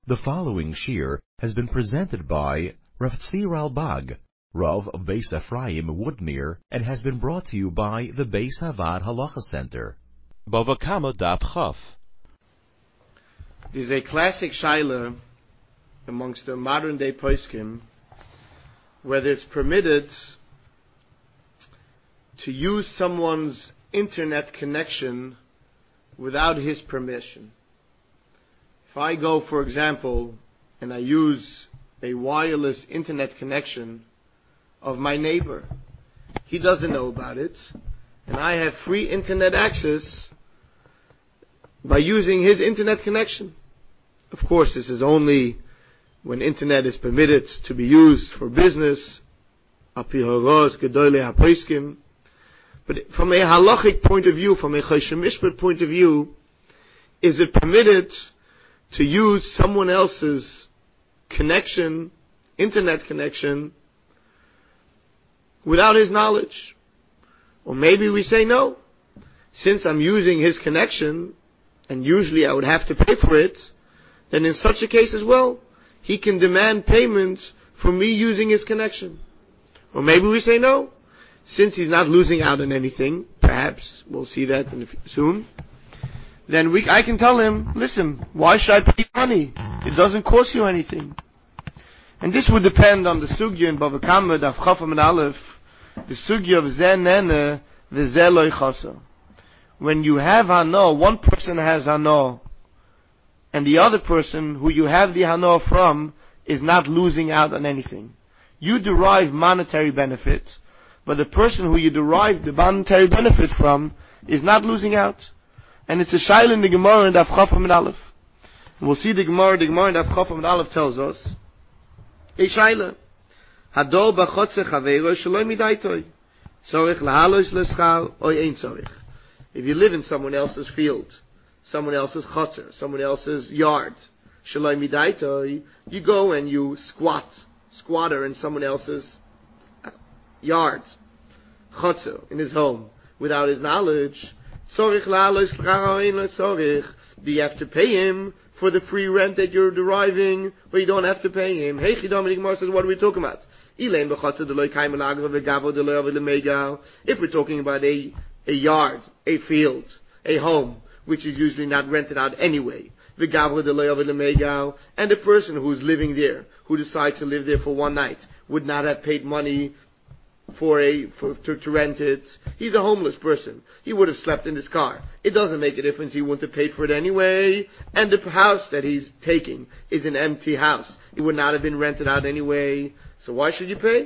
The following shir has been presented by Rav Tzvi Ralbag, Rav of Beis Ephraim Woodmere, and has been brought to you by the Beis Havad Halacha Center. Bava Kama Daf Chaf. There's a classic shaila amongst the modern day poskim whether it's permitted to use someone's internet connection without his permission. If I go, for example, and I use a wireless internet connection of my neighbor, he doesn't know about it, and I have free internet access by using his internet connection. Of course, this is only when internet is permitted to be used for business, but from a halachic point of view, from a choshen mishpat point of view, is it permitted to use someone else's connection, internet connection, without his knowledge? Or maybe we say no. Since I'm using his connection, and usually I would have to pay for it, then in such a case as well, he can demand payment for me using his connection. Or maybe we say no. Since he's not losing out on anything, perhaps, we'll see that soon, then I can tell him, listen, why should I pay you money? It doesn't cost you anything. And this would depend on the sugya in Bava Kama, Daf Chaf and Aleph, the sugya of Zeh Nene v'Zeh Lo Chasa. When you have hana, one person has hana, and the other person who you have the hana from is not losing out on anything. You derive monetary benefit, but the person who you derive the monetary benefit from is not losing out. And it's a shaila in the Gemara in Daf Chaf and Aleph. And we'll see the Gemara in Daf Chaf and Aleph tells us, a shaila, Hador b'chotze chaveiro shaloi midaitoi, tzorich lahalos l'schar or ein tzorich. If you live in someone else's field, someone else's chotzer, someone else's yard, shaloi midaitoi, you go and you squatter in someone else's yard, chotzer, in his home, without his knowledge, tzorich lahalos l'schar or ein tzorich. Do you have to pay him for the free rent that you're deriving, or you don't have to pay him? Hey, Chidam, the Gemara says, what are we talking about? If we're talking about a yard, a field, a home, which is usually not rented out anyway, and the person who's living there, who decides to live there for one night, would not have paid money to rent it. He's a homeless person. He would have slept in his car. It doesn't make a difference. He wouldn't have paid for it anyway. And the house that he's taking is an empty house. It would not have been rented out anyway. So why should you pay?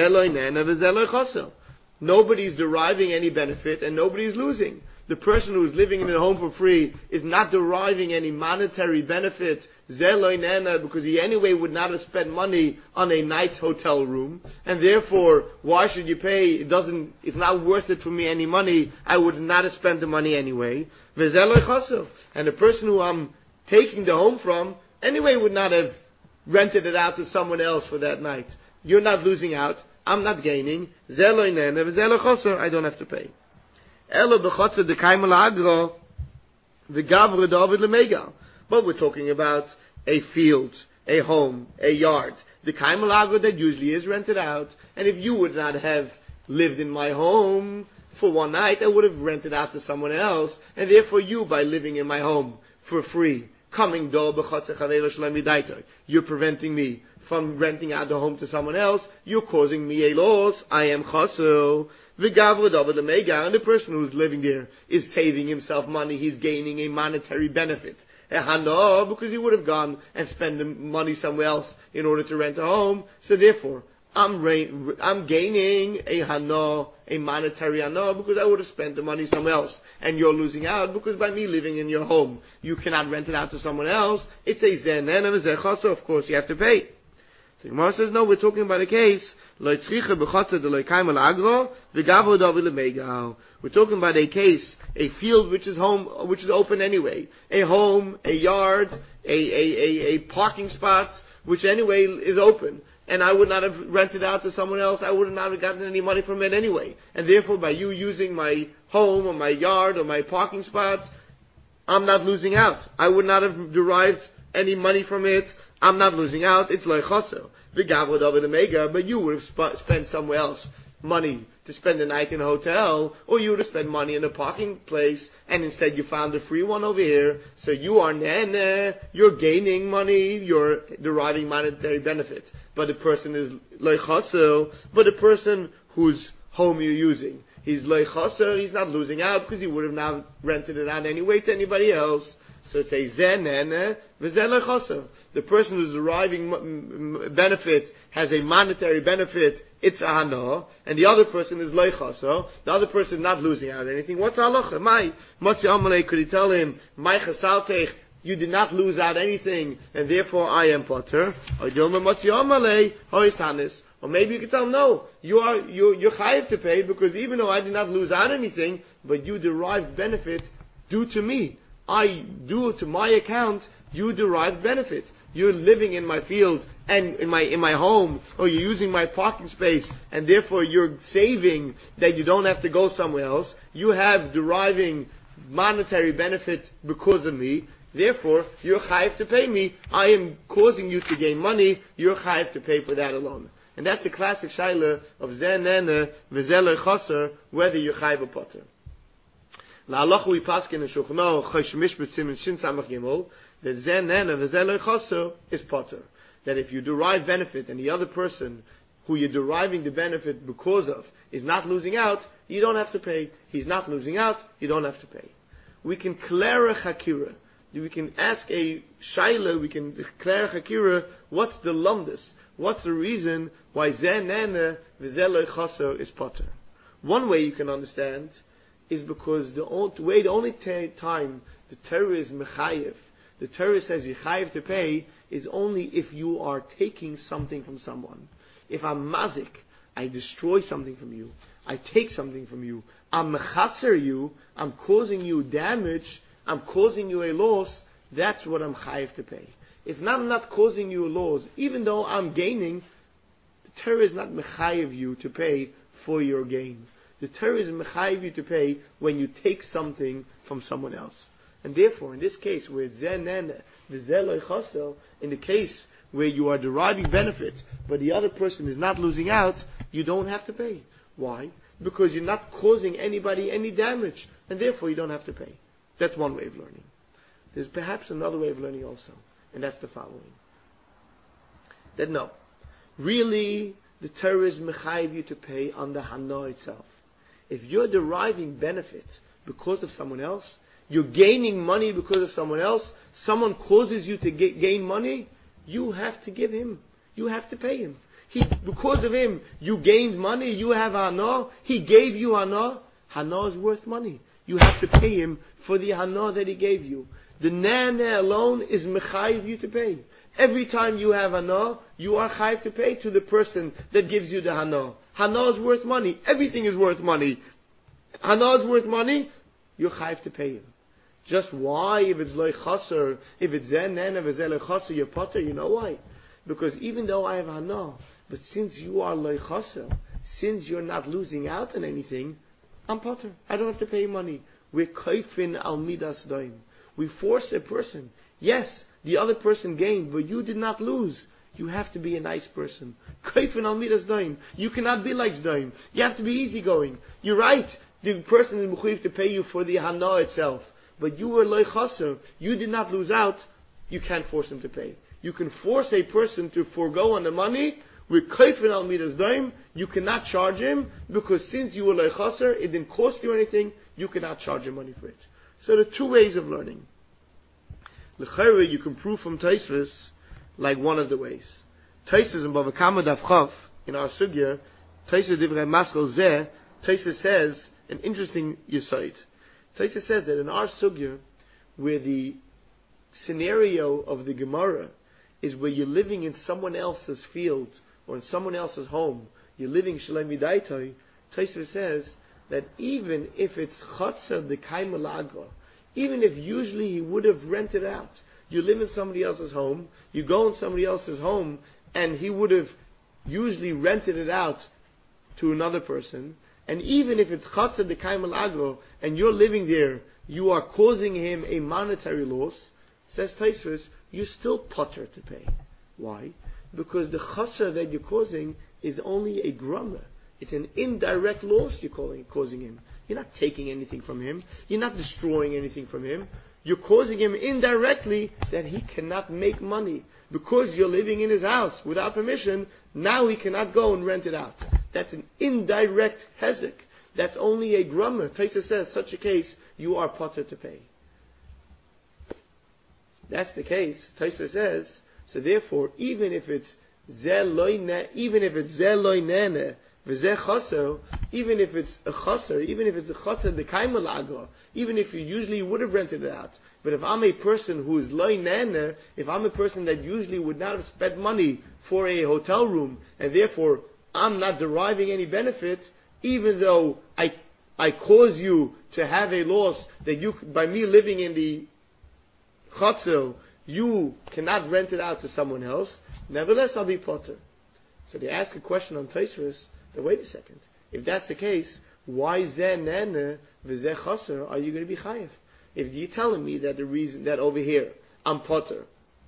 Nobody's deriving any benefit and nobody's losing. The person who's living in a home for free is not deriving any monetary benefit, because he anyway would not have spent money on a night's hotel room, and therefore, why should you pay? It's not worth it for me any money. I would not have spent the money anyway. And the person who I'm taking the home from anyway would not have rented it out to someone else for that night. You're not losing out. I'm not gaining. I don't have to pay. But we're talking about a field, a home, a yard. The kaimal agro that usually is rented out. And if you would not have lived in my home for one night, I would have rented out to someone else. And therefore you, by living in my home for free, you're preventing me from renting out the home to someone else. You're causing me a loss. I am chasel. And the person who's living there is saving himself money. He's gaining a monetary benefit. Because he would have gone and spent the money somewhere else in order to rent a home. So therefore, I'm gaining a monetary hana, because I would have spent the money somewhere else. And you're losing out because by me living in your home, you cannot rent it out to someone else. It's a zenen and a zechasa, of course you have to pay. So Gemara says, no, we're talking about a case, we're talking about a case, a field which is open anyway. A home, a yard, a parking spot, which anyway is open. And I would not have rented out to someone else. I would not have gotten any money from it anyway. And therefore, by you using my home or my yard or my parking spot, I'm not losing out. I would not have derived any money from it, I'm not losing out, it's loy chaser. But you would have spent somewhere else money to spend the night in a hotel, or you would have spent money in a parking place, and instead you found a free one over here, so you are you're gaining money, you're deriving monetary benefit. But the person is loy chaser, but the person whose home you're using, he's loy chaser, he's not losing out, because he would have now rented it out anyway to anybody else. So it's a zeh nene, v'zeh loy chaser. The person who's deriving benefit has a monetary benefit, it's a hana, and the other person is loy chaser. The other person is not losing out anything. What's halacha? My Motzi Amalei, could he tell him, my chasaltech, you did not lose out anything, and therefore I am potter? Or Dilma Motzi Amalei, hois hanis. Or maybe you could tell him, no, you're chayiv to pay, because even though I did not lose out anything, but you derived benefit due to me. I do to my account, you derive benefit. You're living in my field and in my home, or you're using my parking space, and therefore you're saving that you don't have to go somewhere else. You have deriving monetary benefit because of me. Therefore, you're chayiv to pay me. I am causing you to gain money. You're chayiv to pay for that alone. And that's a classic shaila of zeh nene v'zeh loy chaser, whether you're chayiv or potter. La'alochu we paskin in Shulchan Aruch Chosh Mishpat Siman Shin Samach Gimel that zeh nene v'zeh loy chaser is potter. That if you derive benefit and the other person who you're deriving the benefit because of is not losing out, you don't have to pay. He's not losing out, you don't have to pay. We can declare a chakira. We can ask a shaila, we can declare a chakira, what's the lumdus? What's the reason why zeh nene v'zeh loy chaser is potter? One way you can understand is because the only time the Torah is mechayev, the Torah says you chayev to pay, is only if you are taking something from someone. If I'm mazik, I destroy something from you, I take something from you, I'm mechatzer you, I'm causing you damage, I'm causing you a loss, that's what I'm chayev to pay. If I'm not causing you a loss, even though I'm gaining, the Torah is not mechayev you to pay for your gain. The Torah is mechayev you to pay when you take something from someone else. And therefore, in this case, where it's zeh nene, v'zeh loy chaser, in the case where you are deriving benefit, but the other person is not losing out, you don't have to pay. Why? Because you're not causing anybody any damage, and therefore you don't have to pay. That's one way of learning. There's perhaps another way of learning also, and that's the following. That no, really, the Torah is mechayev you to pay on the hana itself. If you're deriving benefit because of someone else, you're gaining money because of someone else, someone causes you to gain money, you have to give him. You have to pay him. Because of him, you gained money, you have hana, he gave you hana. Hana is worth money. You have to pay him for the hana that he gave you. The nana alone is mechayev you to pay. Every time you have hana, you are chayiv to pay to the person that gives you the hana. Hana is worth money. Everything is worth money. Hana is worth money. You're chayiv to pay him. Just why? If it's loy chaser, if it's zeh nene v'zeh loy chaser, you're potter. You know why? Because even though I have hana, but since you are loy chaser, since you're not losing out on anything, I'm potter. I don't have to pay money. We're kaifin al midas daim. We force a person. Yes, the other person gained, but you did not lose. You have to be a nice person. Kaifin al midas daim. You cannot be like Zdaim. You have to be easygoing. You're right. The person is mechuyev to pay you for the hana itself. But you were loy chaser. You did not lose out. You can't force him to pay. You can force a person to forego on the money. With kaifin al midas daim, you cannot charge him, because since you were loy chaser, it didn't cost you anything, you cannot charge him money for it. So there are two ways of learning. L'chayre, you can prove from Tosfos like one of the ways. Tosfos in Bava Kama Daf Chav, in our sugya, Tosfos Divrei Maskal Zeh, Tosfos says an interesting yesod. Tosfos says that in our sugya, where the scenario of the Gemara is where you're living in someone else's field or in someone else's home, you're living shalem vidaitai, Tosfos says that even if it's chatzah the kaimalagra, even if usually he would have rented out, you live in somebody else's home, you go in somebody else's home, and he would have usually rented it out to another person, and even if it's chatzah the kaimalagra, and you're living there, you are causing him a monetary loss, says Tosfos, you're still potter to pay. Why? Because the chasar that you're causing is only a grummer. It's an indirect loss you're causing him. You're not taking anything from him. You're not destroying anything from him. You're causing him indirectly that he cannot make money. Because you're living in his house without permission, now he cannot go and rent it out. That's an indirect hezek. That's only a grummer. Taisa says, such a case, you are potter to pay. That's the case. Taisa says, so therefore, even if it's zeh loy nene, even if it's a chaser, the kaimal agra, even if you usually would have rented it out, but if I'm a person who is loy nene, if I'm a person that usually would not have spent money for a hotel room, and therefore I'm not deriving any benefit, even though I cause you to have a loss that you, by me living in the chaser, you cannot rent it out to someone else, nevertheless I'll be potter. So they ask a question on Tosfos. Wait a second. If that's the case, why zeh nene v'zeh chaser are you going to be chayev? If you're telling me that the reason that over here I'm potter,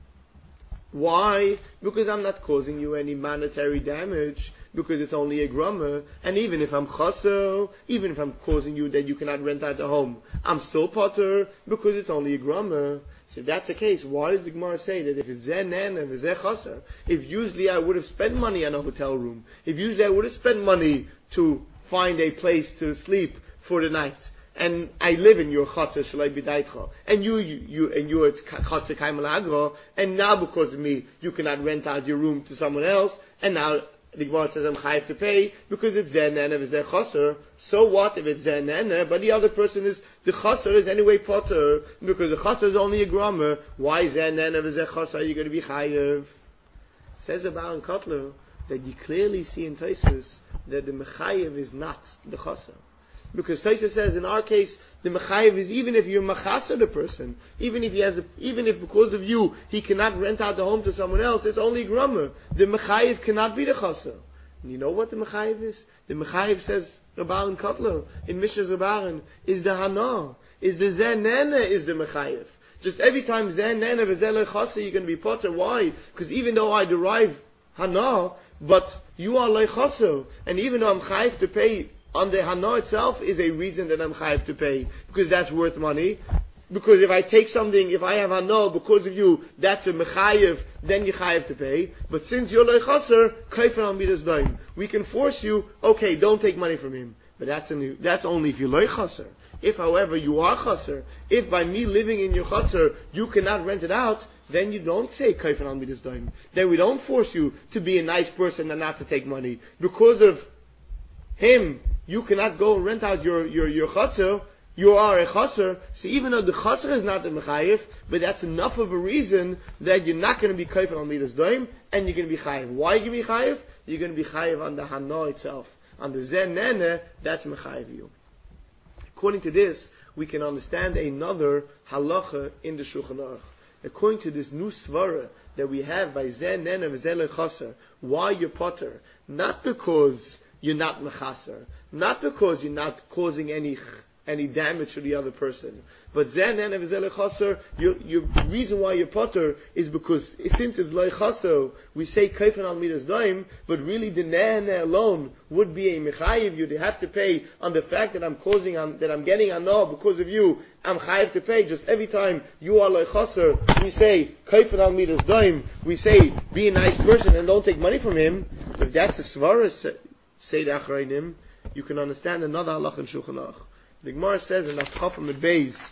why? Because I'm not causing you any monetary damage, because it's only a grummer, and even if I'm chaser, even if I'm causing you that you cannot rent out the home, I'm still potter because it's only a grummer. So if that's the case, why does the Gemara say that if it's zeh nene and zeh chaser, if usually I would have spent money on a hotel room, if usually I would have spent money to find a place to sleep for the night, and I live in your chaser shalai b'daitcha, and you it's chaser kaimal agra, and now because of me you cannot rent out your room to someone else, and now the Gemara says I'm chayiv to pay because it's zeh nene v'zeh chaser. So what if it's zeh nene, but the other person is, the chaser is anyway potter, because the chaser is only a grummer. Why zeh nene v'zeh chaser are you going to be chayiv? Says the Baron Kotler that you clearly see in Tosfos that the mechayiv is not the chaser. Because Tosfos says in our case, the mechayiv is even if you're machaser the person, even if because of you he cannot rent out the home to someone else, it's only grummer. The mechayiv cannot be the chaser. And you know what the mechayiv is? The mechayiv, says Rabban Kotler in Mishnah Zabaran, is the hana, is the zeh nene is the mechayiv. Just every time zeh nene v'zeh lo chaser you're going to be potter. Why? Because even though I derive hana, but you are lo chaser, and even though I'm chayiv to pay on the hana itself is a reason that I'm chayiv to pay, because that's worth money. Because if I take something, if I have hana because of you, that's a mechayiv, then you chayiv to pay. But since you're loy chaser, kaifen al midas daim, we can force you, okay, don't take money from him. But that's only if you're loy chaser. If, however, you are chaser, if by me living in your chaser, you cannot rent it out, then you don't say kaifen al midas daim. Then we don't force you to be a nice person and not to take money. Because of him, you cannot go and rent out your chaser. You are a chaser. So even though the chaser is not the mechayiv, but that's enough of a reason that you're not going to be kaifen al midas daim, and you're going to be chayiv. Why are you going to be chayiv? You're going to be chayiv on the hana itself. On the zeh nene, that's mechayiv you. According to this, we can understand another halacha in the Shulchan Aruch. According to this new svara that we have by zeh nene v'zeh lo chaser, why you're potter? Not because you're not mechaser, not because you're not causing any damage to the other person, but zeh nene v'zeh lo chaser, the reason why you're potter is because since it's lo chaser, we say kaifen al midas daim, but really the nene alone would be a mechayiv. You'd have to pay on the fact that that I'm getting hana because of you. I'm chayiv to pay. Just every time you are lo chaser, we say kaifen al midas daim. We say be a nice person and don't take money from him. If that's a svara, say the achrayim, you can understand another halach in Shulchan Aruch. The Gemara says in the Chafam at Beis,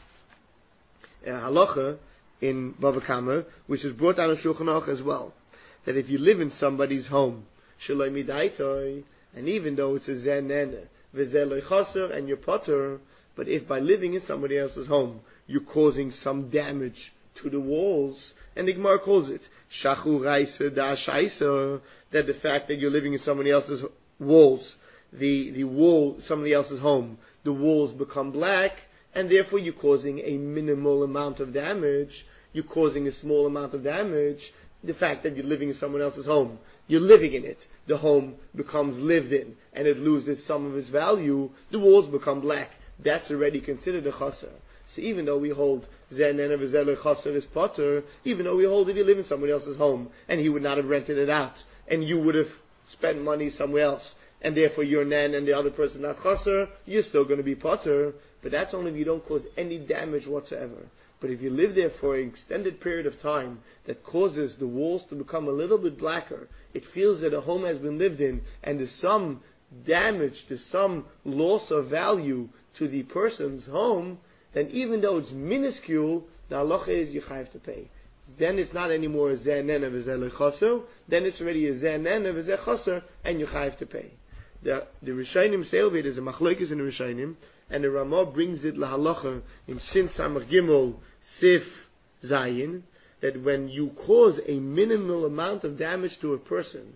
halacha in Bava Kama, which is brought down in Shulchan Aruch as well, that if you live in somebody's home, shaloi midaitoi, and even though it's a zeh nene, v'zeh lo chaser, and you're potter, but if by living in somebody else's home, you're causing some damage to the walls, and the Gemara calls it shachu raisa da shaisa, that the fact that you're living in somebody else's walls, the wall, somebody else's home, the walls become black, and therefore you're causing a minimal amount of damage, you're causing a small amount of damage. The fact that you're living in someone else's home, you're living in it, the home becomes lived in, and it loses some of its value, the walls become black. That's already considered a chaser. So even though we hold Zeh Nene V'Zeh Lo Chaser is potter, even though we hold if you live in somebody else's home, and he would not have rented it out, and you would have spent money somewhere else, and therefore you're nen and the other person not chaser, you're still going to be potter, but that's only if you don't cause any damage whatsoever. But if you live there for an extended period of time that causes the walls to become a little bit blacker, it feels that a home has been lived in, and there's some damage, there's some loss of value to the person's home, then even though it's minuscule, the halacha is you have to pay. Then it's not anymore a Zeh Nene V'Zeh Lo Chaser, then it's already a Zeh Nene V'Zeh Chaser, and you have to pay. The Rishonim say over it is a machlokes in the Rishonim, and the Ramah brings it lahalacha in Shin Samach Gimel Sif Zayin, that when you cause a minimal amount of damage to a person,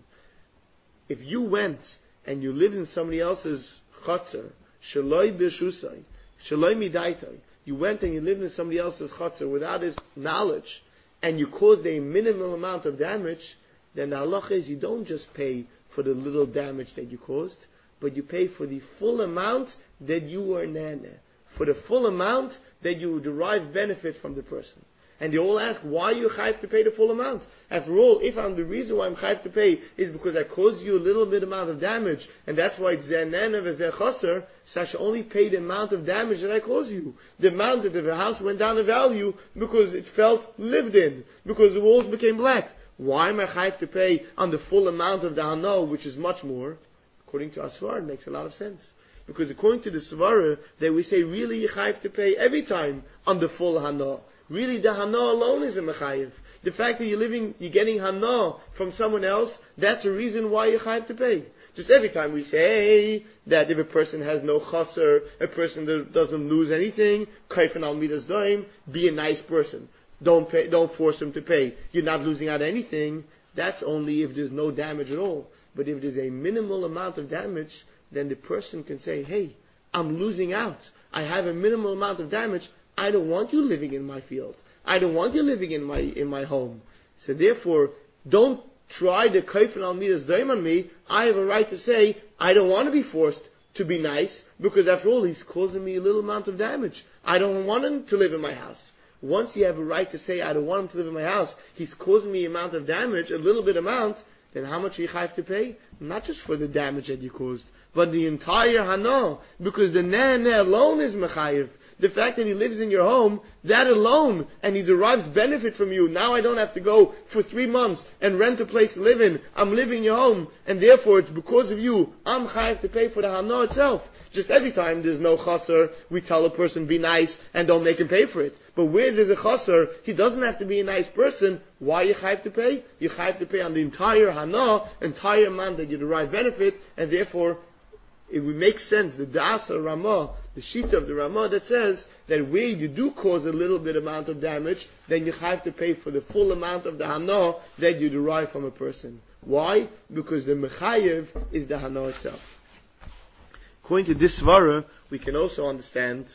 if you went and you lived in somebody else's chatzar, shaloi b'shusai, shaloi midaitai, you went and you lived in somebody else's chatzar without his knowledge, and you caused a minimal amount of damage, then the halacha is you don't just pay for the little damage that you caused, but you pay for the full amount that you were nene, for the full amount that you derive benefit from the person. And they all ask, why you have to pay the full amount? After all, if the reason why I'm have to pay is because I caused you a little bit amount of damage, and that's why it's Zeh Nene V'Zeh Chaser, so I should only pay the amount of damage that I caused you. The amount that the house went down in value because it felt lived in, because the walls became black. Why am I have to pay on the full amount of the hano, which is much more? According to our Svara, it makes a lot of sense. Because according to the Svara, that we say really you have to pay every time on the full hano. Really the hana alone is a mechayiv. The fact that you're getting hana from someone else, that's a reason why you have to pay. Just every time we say that if a person has no chaser, a person that doesn't lose anything, kaifan al midas doim, be a nice person. Don't force him to pay. You're not losing out anything. That's only if there's no damage at all. But if there's a minimal amount of damage, then the person can say, hey, I'm losing out. I have a minimal amount of damage. I don't want you living in my field. I don't want you living in my home. So therefore, don't try to kaifan al midas doim on me. I have a right to say, I don't want to be forced to be nice, because after all, he's causing me a little amount of damage. I don't want him to live in my house. Once you have a right to say, I don't want him to live in my house, he's causing me amount of damage, a little bit amount, then how much you have to pay? Not just for the damage that you caused, but the entire hana, because the nene alone is mechayiv. The fact that he lives in your home, that alone, and he derives benefit from you. Now I don't have to go for 3 months and rent a place to live in. I'm living in your home, and therefore it's because of you, I'm chayiv to pay for the hana itself. Just every time there's no chaser, we tell a person be nice and don't make him pay for it. But where there's a chaser, he doesn't have to be a nice person. Why you chayiv to pay? You chayiv to pay on the entire hana, entire amount that you derive benefit, and therefore it would make sense, the Da'asa Ramah, the Shita of the Ramah that says that where you do cause a little bit amount of damage, then you have to pay for the full amount of the hana that you derive from a person. Why? Because the mechayev is the hana itself. According to this Svara, we can also understand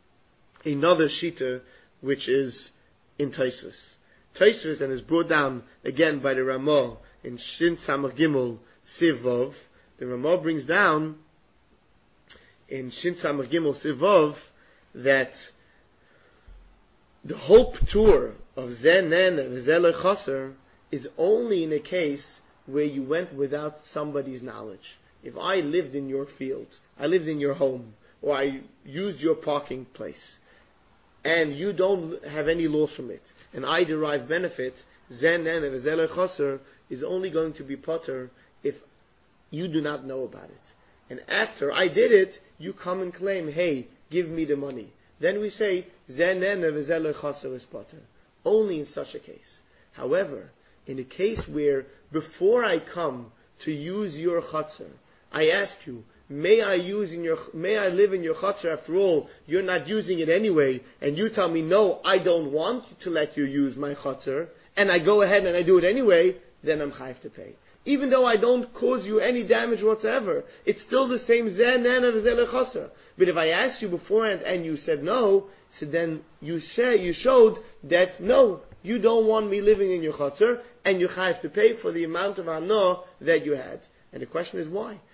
another Shita, which is in Taisvus. Taisvus, and is brought down again by the Ramah in Shin Samach Gimel Sivov. The Ramah brings down in Shin Samach Gimel Sivov that the whole tour of Zeh Nene V'Zeh Lo Chaser is only in a case where you went without somebody's knowledge. If I lived in your field, I lived in your home, or I used your parking place, and you don't have any loss from it, and I derive benefit, Zeh Nene V'Zeh Lo Chaser is only going to be potter if you do not know about it. And after I did it, you come and claim, hey, give me the money. Then we say, Zeh Nene V'Zeh Lo Chaser is potter. Only in such a case. However, in a case where before I come to use your chatzar, I ask you, may I live in your chatzar? After all, you're not using it anyway, and you tell me, no, I don't want to let you use my chatzar, and I go ahead and I do it anyway, then I'm chayiv to pay. Even though I don't cause you any damage whatsoever, it's still the same Zeh Nene V'Zeh Lo Chaser. But if I asked you beforehand and you said no, so then you showed that no, you don't want me living in your chatzar, and you have to pay for the amount of hana that you had. And the question is why?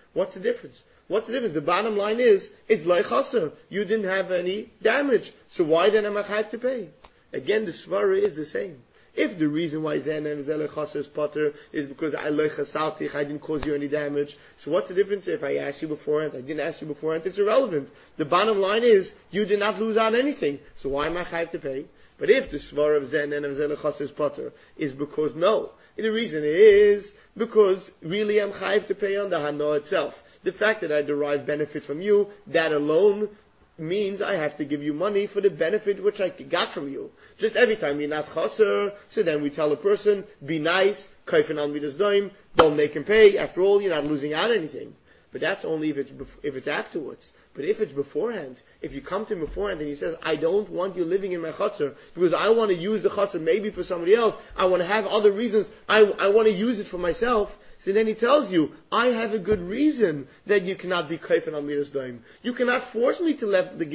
What's the difference? What's the difference? The bottom line is, it's loy chaser. You didn't have any damage. So why then am I chayav to pay? Again, the svara is the same. If the reason why Zen and Zele Chaser is potter is because I didn't cause you any damage, so what's the difference if I asked you beforehand, I didn't ask you beforehand, it's irrelevant. The bottom line is, you did not lose on anything, so why am I chayav to pay? But if the svar of Zen and of Zele Chaser is potter, is because no, the reason is because really I'm chayav to pay on the Hana itself. The fact that I derive benefit from you, that alone means I have to give you money for the benefit which I got from you. Just every time you're not chaser, so then we tell a person, be nice, kaifin al midas daim, don't make him pay, after all you're not losing out anything. But that's only if it's afterwards. But if it's beforehand, if you come to him beforehand and he says, I don't want you living in my chaser, because I want to use the chaser maybe for somebody else, I want to have other reasons, I want to use it for myself, so then he tells you, I have a good reason that you cannot be kaifin al midas daim. You cannot force me to let the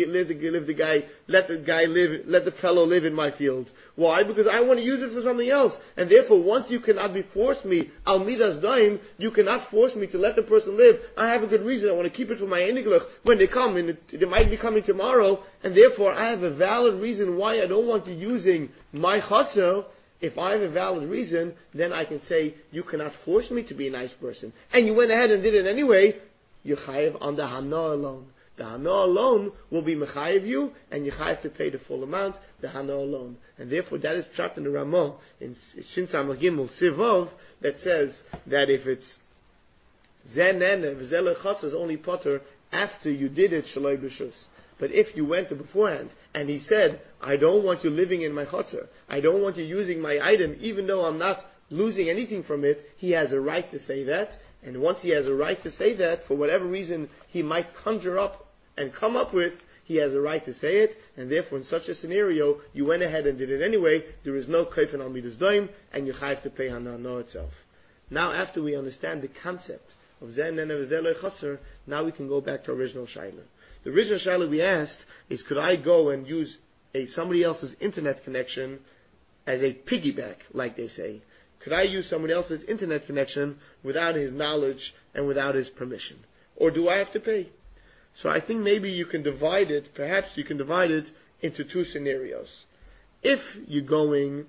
fellow live in my field. Why? Because I want to use it for something else. And therefore, once you cannot be forced me al midas daim, you cannot force me to let the person live. I have a good reason. I want to keep it for my eniglach when they come, and they might be coming tomorrow, and therefore I have a valid reason why I don't want you using my chatzah. If I have a valid reason, then I can say, you cannot force me to be a nice person. And you went ahead and did it anyway, you're chayav on the Hana alone. The Hana alone will be mechayev you, and you're chayav to pay the full amount, the Hana alone. And therefore that is pshat in the Ramah, in Shin Samach Gimel Sivov, that says that if it's Zen and V'zelech Chas is only potter after you did it shaloi b'shus. But if you went to beforehand and he said, I don't want you living in my chutzner, I don't want you using my item, even though I'm not losing anything from it, he has a right to say that. And once he has a right to say that, for whatever reason he might conjure up and come up with, he has a right to say it. And therefore, in such a scenario, you went ahead and did it anyway. There is no kaifin al midas daim, and you have to pay Hana itself. Now, after we understand the concept of Zen and Zele Chaser, now we can go back to original Shaila. The original shaila we asked is, could I go and use somebody else's internet connection as a piggyback, like they say? Could I use somebody else's internet connection without his knowledge and without his permission? Or do I have to pay? So I think maybe you can divide it, perhaps you can divide it into two scenarios. If you're going,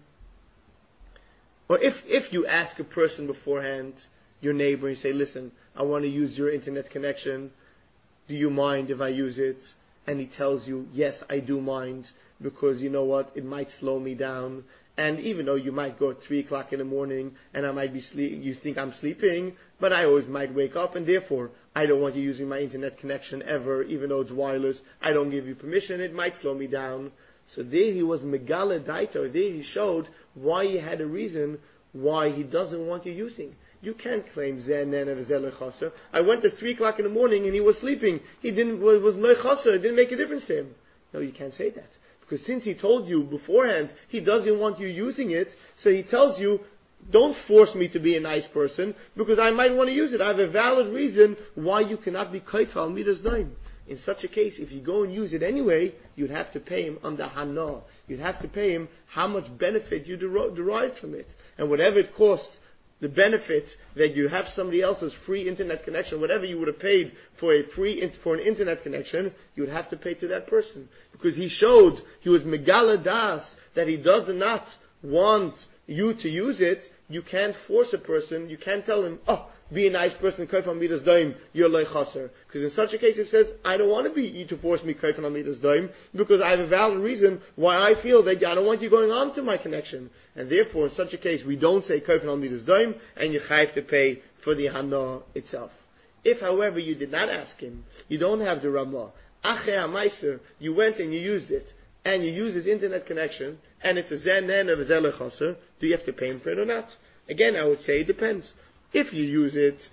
or if you ask a person beforehand, your neighbor, and you say, listen, I want to use your internet connection, do you mind if I use it? And he tells you, yes, I do mind, because you know what, it might slow me down. And even though you might go at 3 o'clock in the morning, and I might be you think I'm sleeping, but I always might wake up, and therefore, I don't want you using my internet connection ever, even though it's wireless. I don't give you permission, it might slow me down. So there he was megala daito, there he showed why he had a reason why he doesn't want you using. You can't claim Zen and Zele Chaser. I went at 3 o'clock in the morning and he was sleeping. He was no Chaser. It didn't make a difference to him. No, you can't say that. Because since he told you beforehand, he doesn't want you using it, so he tells you, don't force me to be a nice person, because I might want to use it. I have a valid reason why you cannot be kaif al midas daim. In such a case, if you go and use it anyway, you'd have to pay him on the Hana. You'd have to pay him how much benefit you derived from it. And whatever it costs, the benefit that you have somebody else's free internet connection, whatever you would have paid for for an internet connection, you would have to pay to that person. Because he showed, he was megala das, that he does not want you to use it. You can't force a person, you can't tell him, oh, be a nice person, kaif al midas daim, you're loy chaser. Because in such a case it says, I don't want you to force me kaif al midas daim, because I have a valid reason why I feel that I don't want you going on to my connection. And therefore, in such a case, we don't say kaif al midas daim, and you have to pay for the Hana itself. If, however, you did not ask him, you don't have the Ramah, Ache HaMeister, you went and you used it, and you use his internet connection, and it's a Zen and a Zele Chaser, do you have to pay him for it or not? Again, I would say it depends. If you use it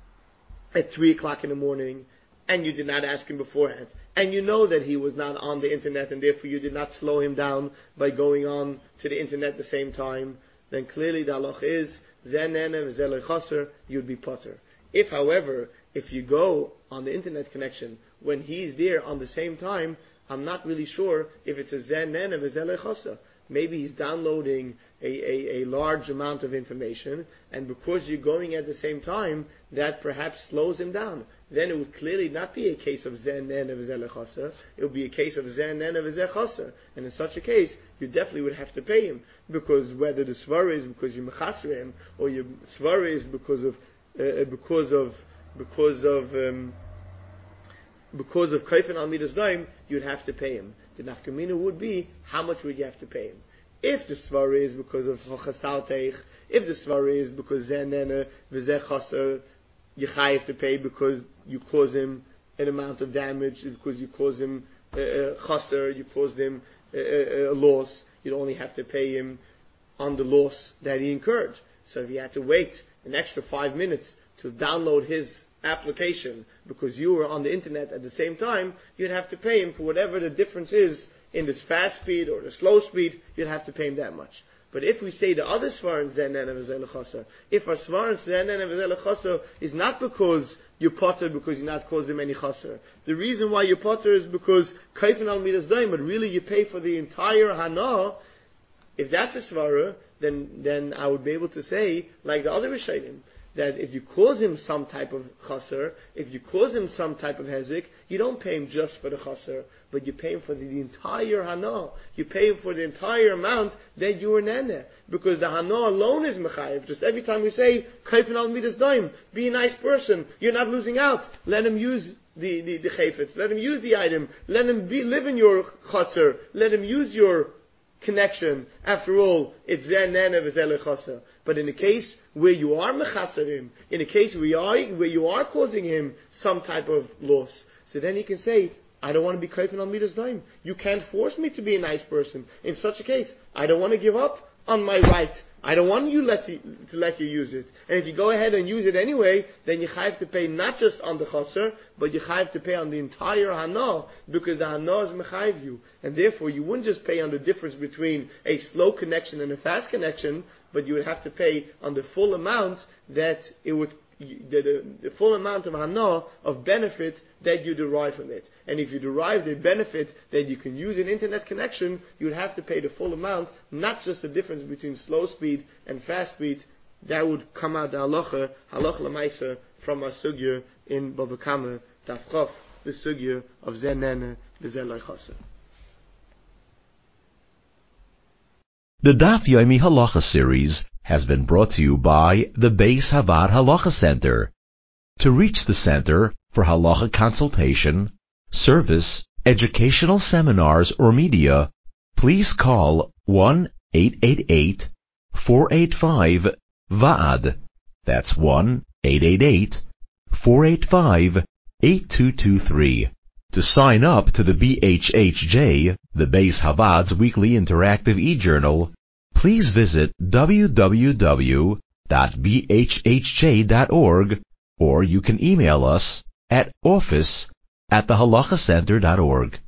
at 3 o'clock in the morning, and you did not ask him beforehand, and you know that he was not on the internet, and therefore you did not slow him down by going on to the internet at the same time, then clearly the halach is, Zen and Zele Chaser, you'd be potter. If, however, if you go on the internet connection when he's there on the same time, I'm not really sure if it's a Zen and a Zele Chaser. maybe he's downloading a large amount of information, and because you're going at the same time, that perhaps slows him down. Then it would clearly not be a case of Zen Nene V'Zeh Chaser. It would be a case of Zen Nene V'Zeh Chaser. And in such a case, you definitely would have to pay him, because whether the svara is because you mechaser him, or your svara is because of Kaifin al Midas Daim, you'd have to pay him. The nafkamina would be, how much would you have to pay him? If the svara is because of Chasal Teich, if the svara is because Zen Nene V'Zeh Chaser, you have to pay because you cause him an amount of damage, because you cause him chaser, you caused him a loss, you'd only have to pay him on the loss that he incurred. So if you had to wait an extra 5 minutes to download his application because you were on the internet at the same time, you'd have to pay him for whatever the difference is in this fast speed or the slow speed, you'd have to pay him that much. But if we say the other svar in Zen Nene V'Zeh Chaser, if our svar in Zen Nene V'Zeh Chaser is not because you're potter because you're not causing any chaser, the reason why you're potter is because Kaifin al Midas Daim, but really you pay for the entire hana. If that's a svara, then I would be able to say, like the other Rishonim, that if you cause him some type of chaser, if you cause him some type of hezik, you don't pay him just for the chaser, but you pay him for the entire hana. You pay him for the entire amount that you were nene. Because the hana alone is mechayev. Just every time we say, kaifin al midas daim, be a nice person, you're not losing out. Let him use the chayfetz. Let him use the item. Let him live in your chaser. Let him use your connection. After all, it's Zen Nene V'Zeh Chaser. But in a case where you are mechaser him, in a case where you are causing him some type of loss, so then he can say, I don't want to be kaifin al midas daim. You can't force me to be a nice person. In such a case, I don't want to give up on my right. I don't want you to let you use it. And if you go ahead and use it anyway, then you have to pay not just on the chaser, but you have to pay on the entire hana, because the hana is mechayev you. And therefore, you wouldn't just pay on the difference between a slow connection and a fast connection, but you would have to pay on the full amount that it would, the full amount of hana, of benefit that you derive from it. And if you derive the benefit that you can use an internet connection, you'd have to pay the full amount, not just the difference between slow speed and fast speed. That would come out the halacha l'maisa from our sugya in Bava Kama Daf Chof, the sugya of Zen Nene V'Zeh Chaser. The Daf Yomi Halacha series has been brought to you by the Beis Havad Halacha Center. To reach the center for halacha consultation, service, educational seminars, or media, please call 1-888-485-VAAD. That's 1-888-485-8223. To sign up to the BHHJ, the Beis Havad's weekly interactive e-journal, please visit www.bhhj.org, or you can email us at office@thehalachacenter.org.